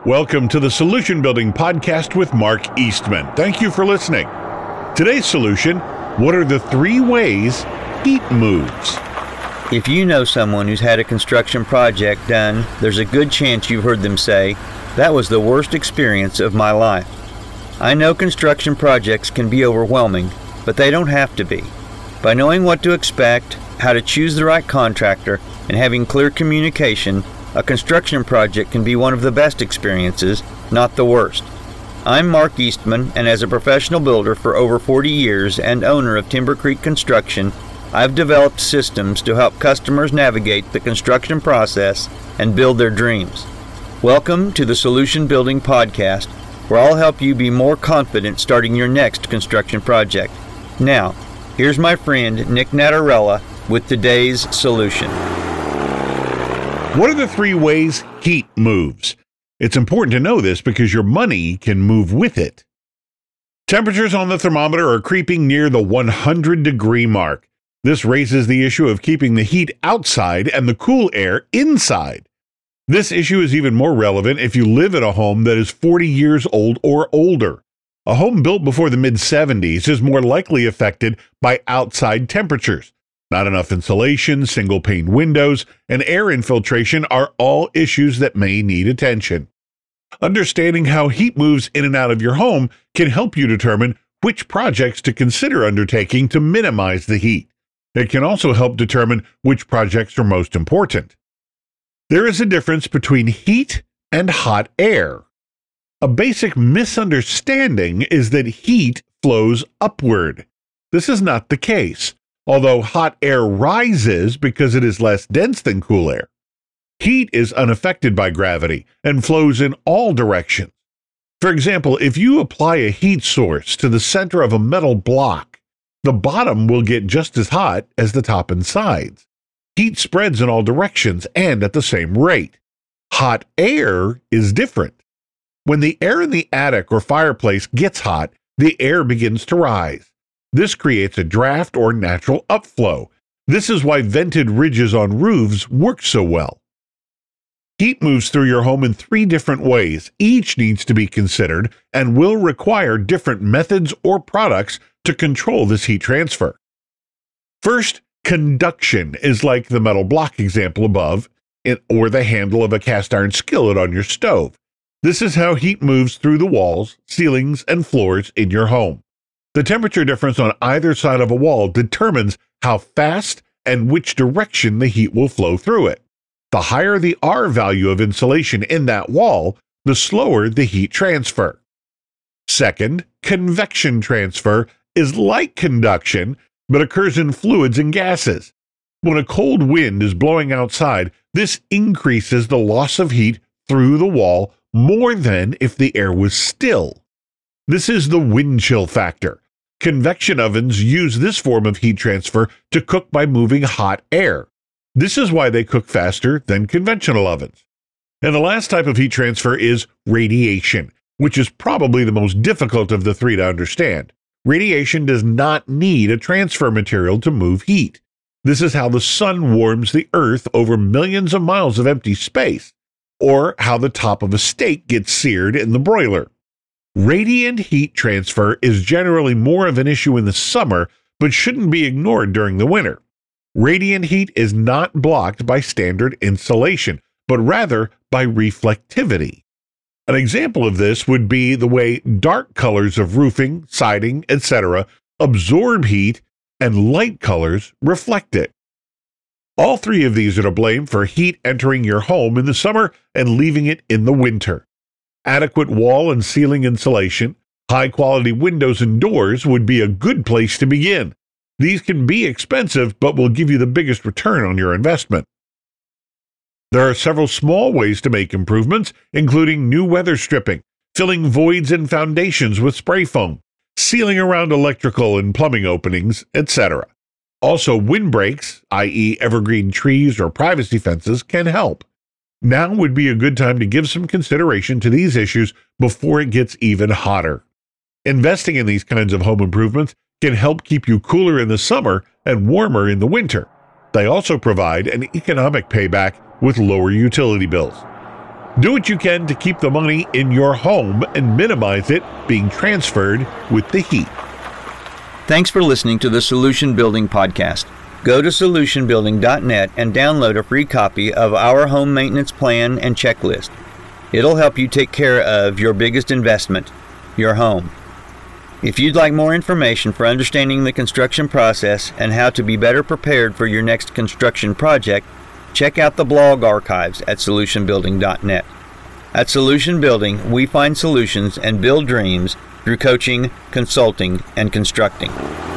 Welcome to the Solution Building Podcast with Mark Eastman. Thank you for listening. Today's solution: what are the 3 ways heat moves? If you know someone who's had a construction project done, there's a good chance you've heard them say, "That was the worst experience of my life." I know construction projects can be overwhelming, but they don't have to be. By knowing what to expect, how to choose the right contractor, and having clear communication, a construction project can be one of the best experiences, not the worst. I'm Mark Eastman, and as a professional builder for over 40 years and owner of Timber Creek Construction, I've developed systems to help customers navigate the construction process and build their dreams. Welcome to the Solution Building Podcast, where I'll help you be more confident starting your next construction project. Now, here's my friend Nick Natarella with today's solution. What are the 3 ways heat moves? It's important to know this because your money can move with it. Temperatures on the thermometer are creeping near the 100-degree mark. This raises the issue of keeping the heat outside and the cool air inside. This issue is even more relevant if you live in a home that is 40 years old or older. A home built before the mid-70s is more likely affected by outside temperatures. Not enough insulation, single-pane windows, and air infiltration are all issues that may need attention. Understanding how heat moves in and out of your home can help you determine which projects to consider undertaking to minimize the heat. It can also help determine which projects are most important. There is a difference between heat and hot air. A basic misunderstanding is that heat flows upward. This is not the case. Although hot air rises because it is less dense than cool air. Heat is unaffected by gravity and flows in all directions. For example, if you apply a heat source to the center of a metal block, the bottom will get just as hot as the top and sides. Heat spreads in all directions and at the same rate. Hot air is different. When the air in the attic or fireplace gets hot, the air begins to rise. This creates a draft or natural upflow. This is why vented ridges on roofs work so well. Heat moves through your home in 3 different ways. Each needs to be considered and will require different methods or products to control this heat transfer. First, conduction is like the metal block example above, or the handle of a cast iron skillet on your stove. This is how heat moves through the walls, ceilings, and floors in your home. The temperature difference on either side of a wall determines how fast and which direction the heat will flow through it. The higher the R value of insulation in that wall, the slower the heat transfer. Second, convection transfer is like conduction, but occurs in fluids and gases. When a cold wind is blowing outside, this increases the loss of heat through the wall more than if the air was still. This is the wind chill factor. Convection ovens use this form of heat transfer to cook by moving hot air. This is why they cook faster than conventional ovens. And the last type of heat transfer is radiation, which is probably the most difficult of the 3 to understand. Radiation does not need a transfer material to move heat. This is how the sun warms the earth over millions of miles of empty space, or how the top of a steak gets seared in the broiler. Radiant heat transfer is generally more of an issue in the summer, but shouldn't be ignored during the winter. Radiant heat is not blocked by standard insulation, but rather by reflectivity. An example of this would be the way dark colors of roofing, siding, etc. absorb heat and light colors reflect it. All 3 of these are to blame for heat entering your home in the summer and leaving it in the winter. Adequate wall and ceiling insulation, high-quality windows and doors would be a good place to begin. These can be expensive, but will give you the biggest return on your investment. There are several small ways to make improvements, including new weather stripping, filling voids in foundations with spray foam, sealing around electrical and plumbing openings, etc. Also, windbreaks, i.e. evergreen trees or privacy fences, can help. Now would be a good time to give some consideration to these issues before it gets even hotter. Investing in these kinds of home improvements can help keep you cooler in the summer and warmer in the winter. They also provide an economic payback with lower utility bills. Do what you can to keep the money in your home and minimize it being transferred with the heat. Thanks for listening to the Solution Building Podcast. Go to solutionbuilding.net and download a free copy of our home maintenance plan and checklist. It'll help you take care of your biggest investment, your home. If you'd like more information for understanding the construction process and how to be better prepared for your next construction project, check out the blog archives at solutionbuilding.net. At Solution Building, we find solutions and build dreams through coaching, consulting, and constructing.